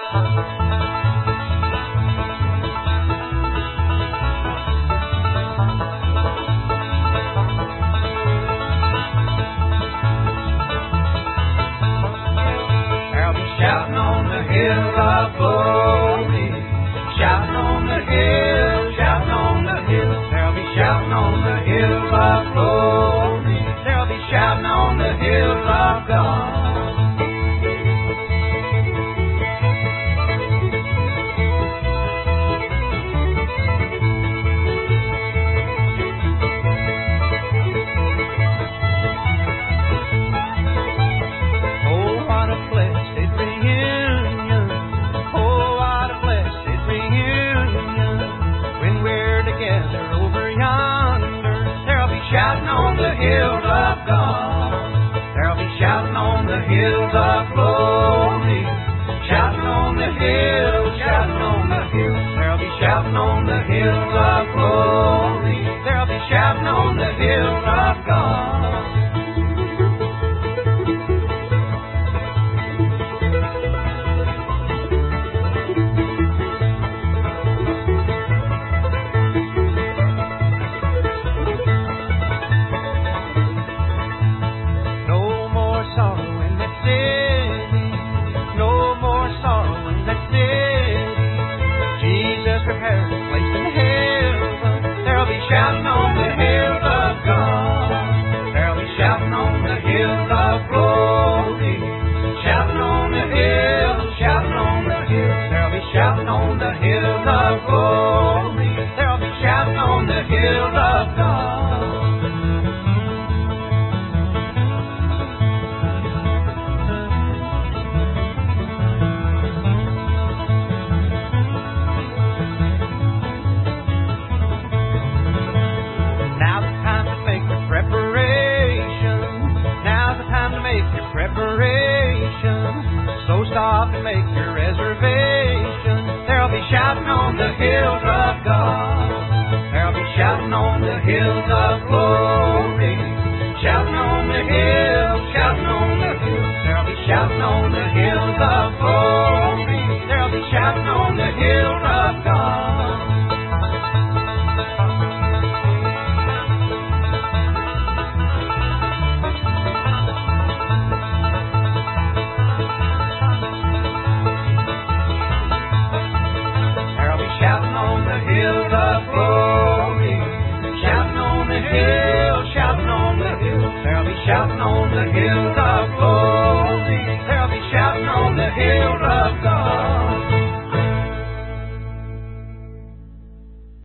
Shouting on the hill of glory, shouting on the hill, shouting on the hill. They'll be shouting on the hill of glory. They'll be shouting on the hill of God. Shouting on the hills of God. They'll be shouting on the hills of glory. Shouting on the hills, shouting on the hills. They'll be shouting on the hills of glory. They'll be shouting on the hills of God. Shouting on the hills of God. They'll be shouting on the hills of glory. Shouting on the hills, shouting on the hills. They'll be shouting on the hills of glory. They'll be shouting on the hills of God. So stop and make your reservation. They'll be shouting on the hills of God. They'll be shouting on the hills of glory. Shouting on the hills, shouting on the hills. They'll be shouting on the hills of glory. They'll be shouting on the hills of God. Shouting on the hills of glory. Shouting on the hills, shouting on the hills. They'll be shouting on the hills of glory. They'll be shouting on the hills